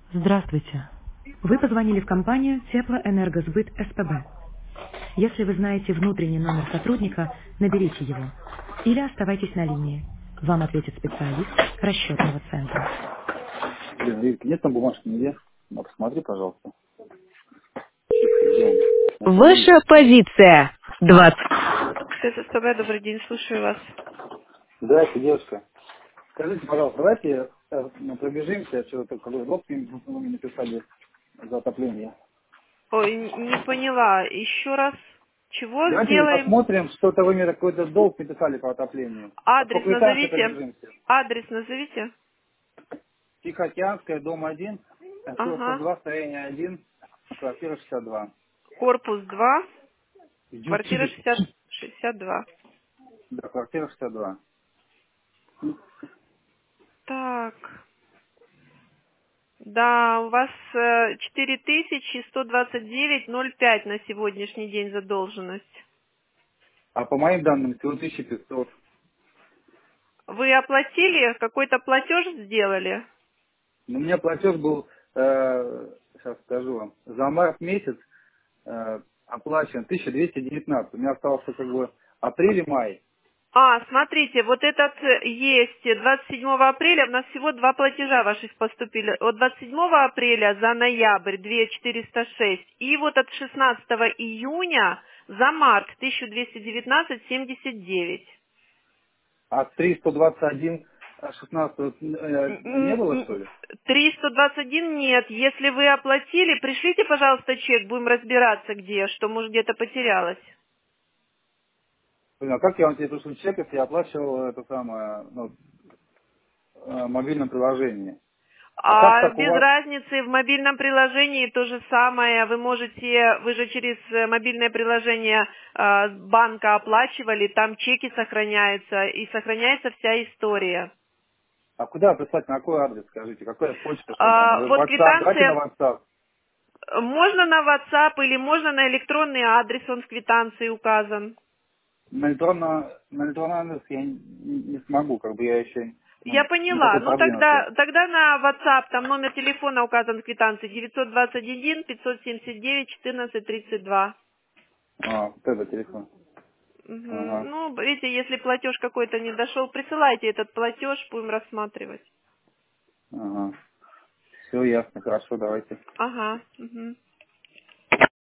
Здравствуйте. Вы позвонили в компанию Теплоэнергосбыт СПБ. Если вы знаете внутренний номер сотрудника, наберите его. Или оставайтесь на линии. Вам ответит специалист расчетного центра. Блин, Рик, нет там бумажки нигде? Ну, посмотри, пожалуйста. Где он? Найти не Ваша могу. позиция 20. СПБ, добрый день, слушаю вас. Здравствуйте, девушка. Скажите, пожалуйста, давайте пробежимся, что-то какой долг вы мне написали за отопление. Ой, не поняла. Еще раз. Чего Давайте сделаем? посмотрим, что-то вы мне какой-то долг написали по отоплению. Адрес Поскольку квитанции назовите. пробежимся. Адрес назовите. Тихоокеанская, дом 1, корпус Ага. 2, строение 1, квартира 62. Корпус 2, квартира Ютилити. 62. Да, квартира 62. Так. Да, у вас 4129,05 на сегодняшний день задолженность. А по моим данным всего 1500. Вы оплатили? Какой-то платеж сделали? У меня платеж был, сейчас скажу вам, за март месяц оплачен 1219. У меня остался как бы апрель и май. А, смотрите, вот этот есть 27 апреля, у нас всего два платежа ваших поступили. От 27 апреля за ноябрь 2406 и вот от 16 июня за март 1219,79. А 321 16 не было, что ли? 321 нет. Если вы оплатили, пришлите, пожалуйста, чек, будем разбираться где, что может где-то потерялось. Блин, а как я вам тебе пришел чек, если я оплачивал это самое, ну, в мобильном приложении? А как А так у без вас? разницы, в мобильном приложении то же самое. Вы же через мобильное приложение банка оплачивали, там чеки сохраняются, и сохраняется вся история. А куда прислать, на какой адрес, скажите? Какая почта, что там? Вот WhatsApp, давайте на квитанция WhatsApp. можно на WhatsApp или можно на электронный адрес, он в квитанции указан. На электронный адрес я не смогу, как бы я еще Я ну, не поняла. такой Ну продвинутый. тогда на WhatsApp, там номер телефона указан в квитанции 921 579 14 32. А, вот это телефон. Мгм. Ага, Ну, видите, если платеж какой-то не дошел, присылайте этот платеж, будем рассматривать. ага. Все ясно, хорошо, давайте. Ага. Мгм.